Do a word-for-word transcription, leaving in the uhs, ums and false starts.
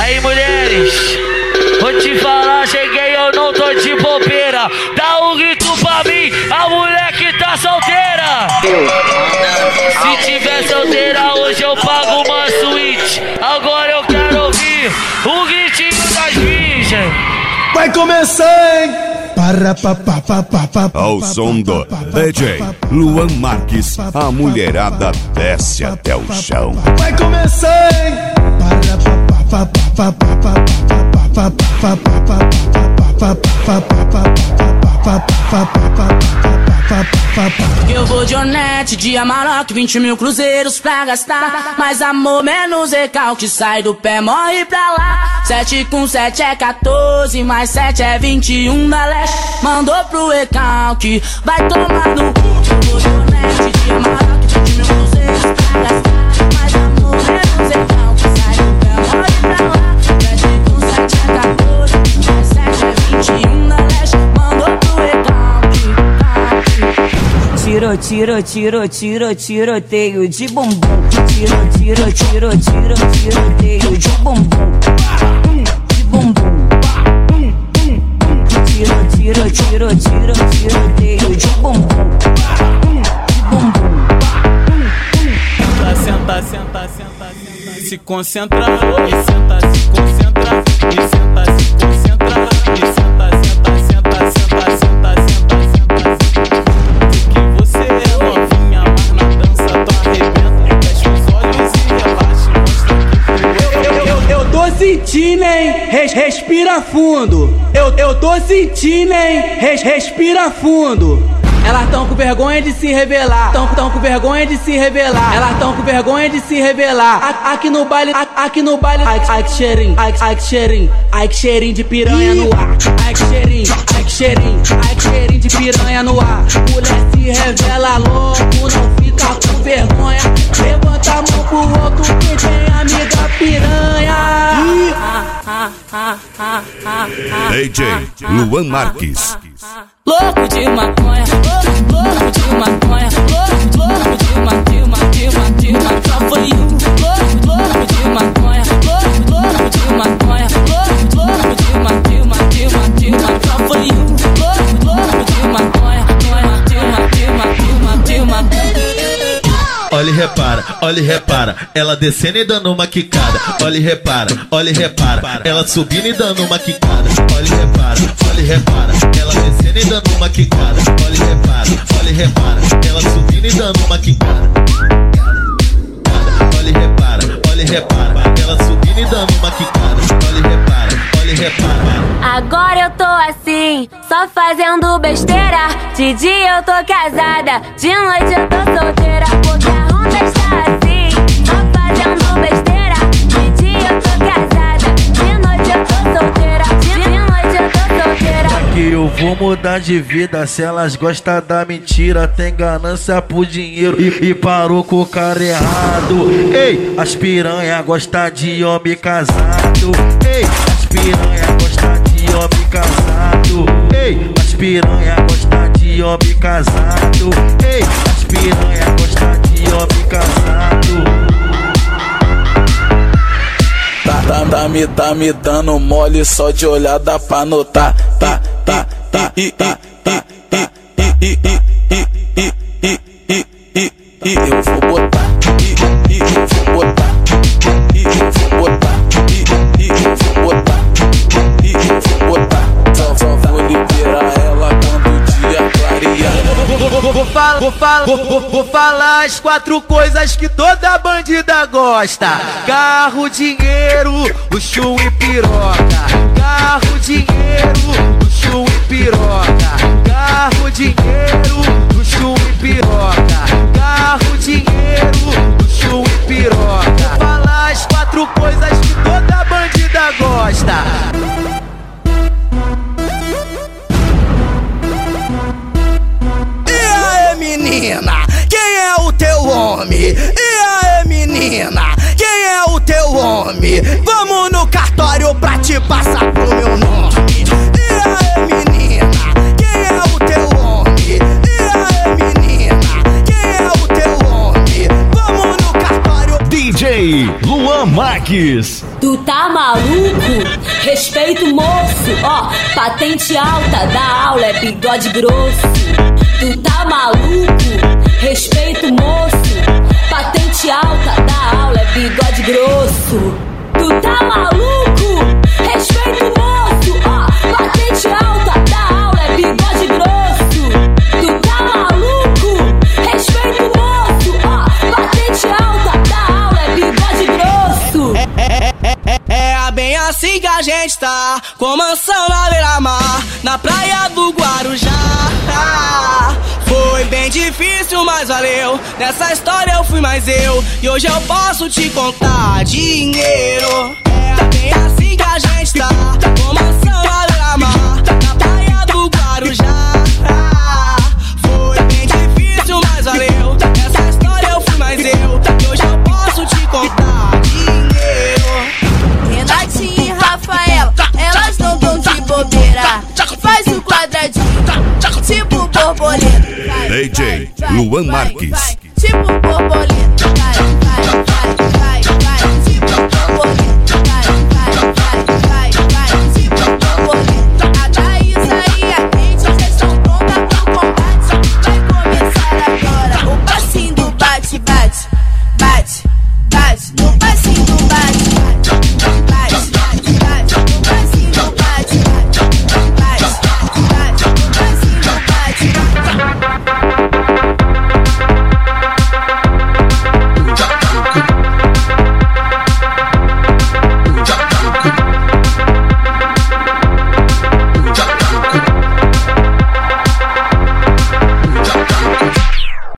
aí, mulheres, vou te falar, cheguei, eu não tô de bobeira. Dá um grito pra mim, a mulher que tá solteira. Se tiver solteira, hoje eu pago uma suíte. Agora eu quero ouvir o gritinho das virgens. Vai começar, hein? Ao som do D J Luan Marques, a mulherada desce até o chão. Vai começar, hein? Eu vou de Onete, de Amarok, vinte mil cruzeiros pra gastar. Mais amor, menos recalque, sai do pé, morre pra lá. Sete com sete é quatorze, mais sete é vinte e um da leste. Mandou pro recalque, vai tomar no cu. Eu vou de Onete, de Amarok, vinte mil cruzeiros pra gastar. Mais amor, menos recalque, sai do pé, morre pra lá. Sete com sete é quatorze, mais sete é vinte e um da leste. Mandou pro recalque. Tiro, tiro, tiro, tiro, tiroteio de bumbum. Tiro, tiro, tiro, tiro, tiroteio de bumbum. De bumbum. Tiro, tiro, tiro, tiro, tiroteio de bumbum. De bumbum. Senta, senta, senta, senta. Se concentra, e senta, se concentra, e senta, se concentra, e senta, senta, senta, senta, senta, senta, senta. Que você é novinha, mas na dança tu arrebenta. Fecha os olhos e relaxa, mostra que eu, eu, eu, eu tô sentindo, hein? Res, respira fundo. Eu, eu tô sentindo, hein? Res, respira fundo. Elas tão com vergonha de se revelar. Tão, tão com vergonha de se revelar. Elas tão com vergonha de se revelar. A, aqui no baile, a, aqui no baile. Ai, ai que cheirinho, ai, ai que cheirinho. Ai que cheirinho de piranha no ar. Ai que cheirinho, ai que cheirinho. Ai que cheirinho de piranha no ar. Mulher se revela logo, não fica com vergonha. Levanta a mão pro outro que tem amiga piranha. D J Luan Marques. Louco de maconha, louco, louco de maconha, louco, louco de maconha, de maconha, de maconha, só foi um. Louco, louco de maconha, louco, louco de maconha, louco, louco de maconha, de maconha, de maconha, só foi um. Louco, louco de maconha, de maconha, de maconha, de maconha. Olha e repara, olha e repara, ela descendo e dando uma quicada. Olha e repara, olha e repara, ela subindo e dando uma quicada. Olha e repara, olha e repara, ela descendo e dando uma quicada. Olha e repara, olha e repara, ela subindo e dando uma quicada. Olha e repara, olha e repara, ela subindo e dando uma quicada. Olha e repara, olha e repara. Agora eu tô assim, só fazendo besteira. De dia eu tô casada, de noite eu tô solteira. Porque a onda está assim, só fazendo besteira. De dia eu tô casada, de noite eu tô solteira. De noite eu tô solteira. Que eu vou mudar de vida se elas gostam da mentira. Tem ganância por dinheiro e, e parou com o cara errado. Ei, as piranha gostam de homem casado. Ei, as piranha gostam de homem casado. Ei, as piranha gostam de homem casado. Ei, as piranha gostam de homem casado. Tá, tá, tá, me, tá me dando mole só de olhar dá pra notar. Tá, tá, tá, e, tá, tá, tá, e, e, e, e, e, e, e, e, e, eu vou botar, e, e, eu vou botar, e, eu vou botar, e, e, eu vou botar, e, eu vou botar. Só, só vou liberar ela quando o dia clarear. Vou, vou, vou, falar, vou, falar, vou, vou, vou falar as quatro coisas que toda bandida gosta: carro, dinheiro, luxo e piroca. Carro, dinheiro, luxo e piroca. Carro, dinheiro, luxo e piroca. Carro, dinheiro, luxo e piroca. Vou falar as quatro coisas que toda bandida gosta. Menina, quem é o teu homem? E aí, menina, quem é o teu homem? Vamos no cartório pra te passar pro meu nome. E aí, menina, quem é o teu homem? E aí, menina, quem é o teu homem? Vamos no cartório. D J Luan Marques. Tu tá maluco? Respeito o moço, ó, patente alta da aula é bigode grosso. Tu tá maluco? Respeito o moço, patente alta da aula é bigode grosso. Tu tá maluco? Respeito o moço, ó, patente alta da aula é bigode grosso. Tu tá maluco? Respeito o moço, ó, patente alta da aula é bigode grosso. É bem assim que a gente tá, com mansão na beira-mar, na praia do Guarujá. Foi bem difícil, mas valeu. Nessa história eu fui mais eu, e hoje eu posso te contar dinheiro. É bem assim que a gente tá, com mansão na beira-mar, na praia do Guarujá. Foi bem difícil, mas valeu. Nessa história eu fui mais eu, e hoje eu posso te contar dinheiro. Renatinha e Rafaela, elas não tão de bobeira. Faz o quadradinho, tipo borboleta. D J Luan Marques.